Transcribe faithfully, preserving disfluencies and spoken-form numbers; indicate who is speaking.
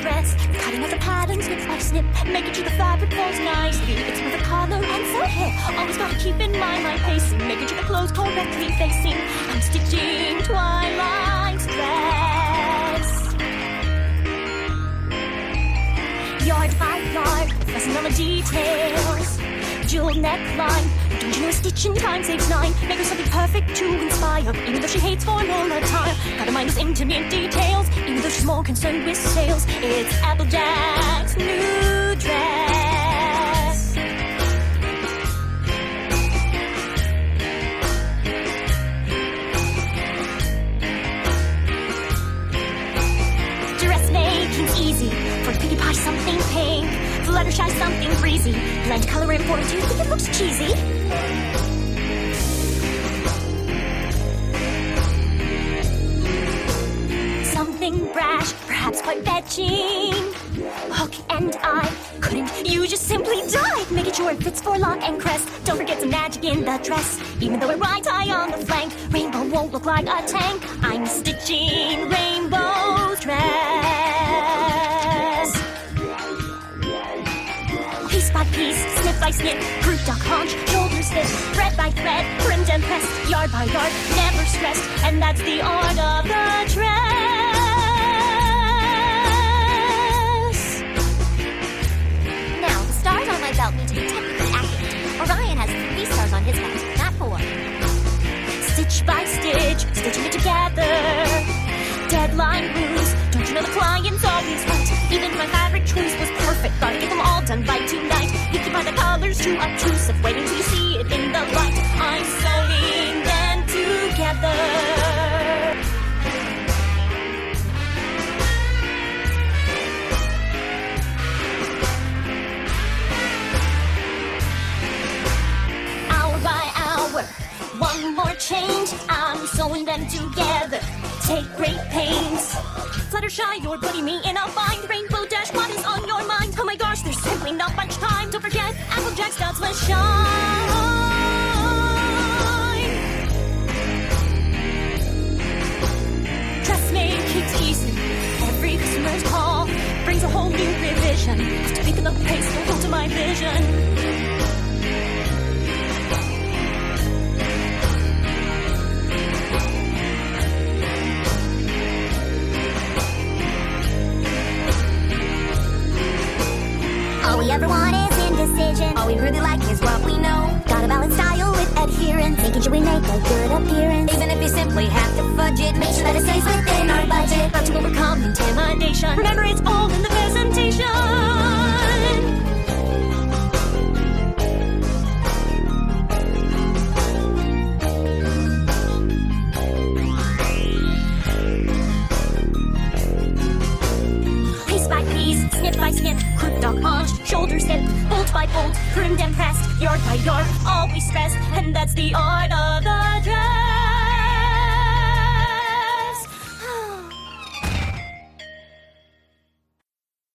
Speaker 1: dress. Cutting out the pattern, snip by snip, making sure the fabric falls nicely. It's for the collar and for hair. Always gotta keep in mind my pacing, making sure the clothes correctly facing. I'm stitching Twilight's dress. Yard by yard, fussing on the details. Jewel neckline, don't you know stitching time saves nine? Make her something perfect to inspire, even though she hates formal attire. Gotta mind those intimate details, even though she's more concerned with sales. It's Applejack's new dress. Dressmaking's easy. For Pinkie Pie, something pink. Fluttershy, something breezy. Blend color in for it. Do you think it looks cheesy? Something brash, perhaps quite fetching. Hook and eye, couldn't you just simply die? Making sure it fits for lock and crest. Don't forget some magic in the dress. Even though it rides high on the flank, Rainbow won't look like a tank. I'm stitching Rainbow's dress. Piece by piece, snip by snip, group duck haunch, shoulder slip, thread by thread, trimmed and pressed, yard by yard, never stressed, and that's the art of the dress. Now, the stars on my belt need to be technically accurate. Orion has three stars on his belt, not four. Stitch by stitch, stitching it together. Deadline rules, don't you know the client's always right? Even my fabric choice was perfect, gotta get them all done by tonight. You can find the colors too obtrusive, wait until you see it in the light. I'm sewing them together. Hour by hour, one more change, I'm sewing them together. Take great pains. Fluttershy, you're putting me in a bind. Rainbow Dash, what is on your mind? Oh my gosh, there's simply not much time. Don't forget, Applejack's dots must shine. Dressmaking's easy. Every customer's call brings a whole new revision. Have to pick up the pace, don't hold to my vision. All we ever want is indecision. All we really like is what we know. Gotta balance style with adherence, making sure we make a good appearance. Even if you simply have to fudge it, make sure that it stays within our budget. Not to overcome intimidation. Remember, it's all in the presentation. Snip by snip, crook dog haunch, shoulder snip, bolt by bolt, trimmed and pressed, yard by yard, always stressed, and that's the art of the dress.